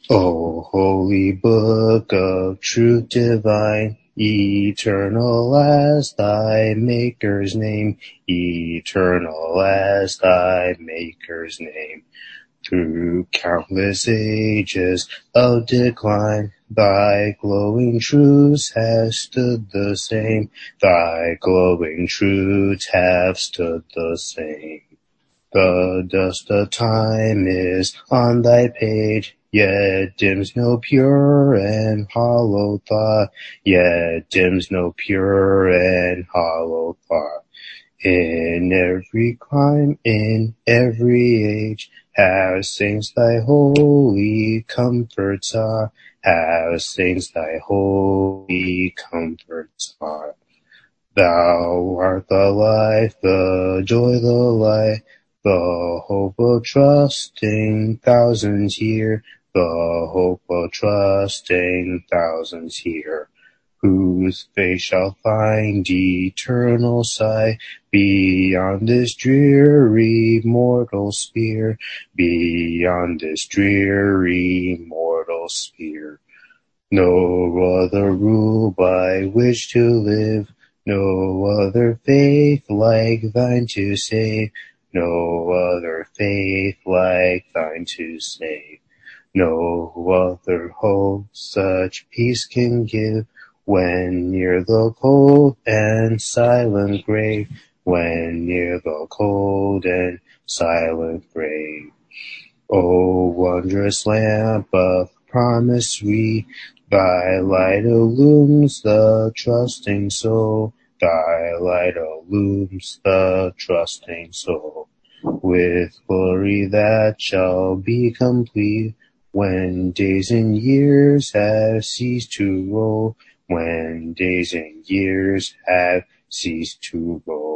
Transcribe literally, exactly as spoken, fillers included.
O holy book of truth divine, eternal as thy Maker's name, eternal as thy Maker's name. Through countless ages of decline, thy glowing truths have stood the same, thy glowing truths have stood the same. The dust of time is on thy page, yet dims no pure and hollow thought, yet dims no pure and hollow thought. In every clime, in every age, have saints thy holy comforts are, have saints thy holy comforts are. Thou art the life, the joy, the light, the hope of trusting thousands here, the hope of trusting thousands here, whose face shall find eternal sight beyond this dreary mortal sphere, beyond this dreary mortal sphere. No other rule by which to live, no other faith like thine to save, no other faith like thine to save. No other hope such peace can give, when near the cold and silent grave, when near the cold and silent grave. O wondrous lamp of promise sweet, thy light illumes the trusting soul, thy light illumes the trusting soul, with glory that shall be complete, when days and years have ceased to roll, when days and years have ceased to roll.